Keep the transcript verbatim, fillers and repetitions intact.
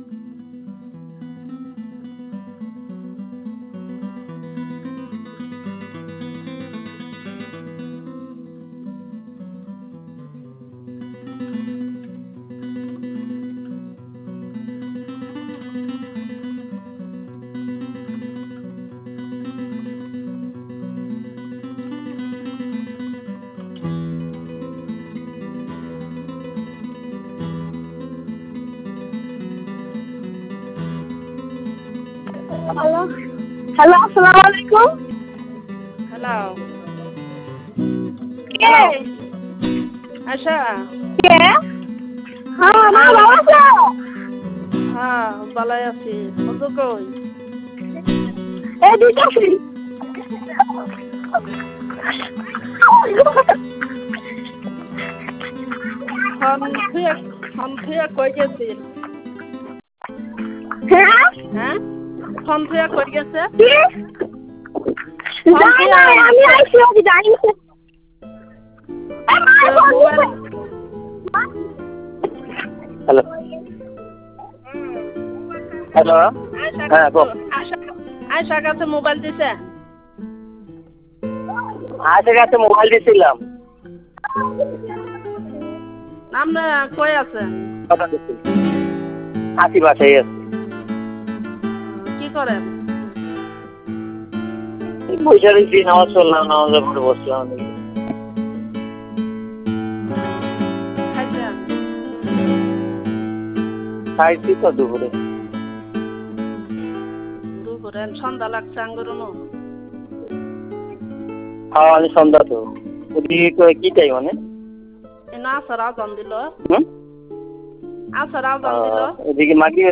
Hello hello আসসালামু আলাইকুম। Hello কে আশা। কে হ্যাঁ মা ভালো আছো? হ্যাঁ ভালোই আছি। কত কই এই দিতেছি ফোন থুয়ে ফোন থুয়ে কই গেছিল? হ্যাঁ হ্যাঁ ফোন থুয়ে কই গেছে? কি ফোন যাই থুয়ে না আমি আইছি ওকে যাই না। মোবাইল হ্যালো হ্যালো হ্যাঁ গো আশা আশা কাছে মোবাইল দিছে। আজের কাছে মোবাইল দিছিলাম। আমরা কই আছেন? কথা দিচ্ছি আশি বাসায় আছে। কি করেন? বসে রয়েছি নামাজ চললাম নামাজের পরে বসলাম। খাইছেন? খাইছি তো দুপুরে। দুপুরে সন্ধ্যা লাগছে আঙ্গুরনো। হ্যাঁ আমি সন্ধ্যা তো কি চাই মানে এনা আসর আজান দিল। হুম আসর আজান দিল। এদিকে মাগি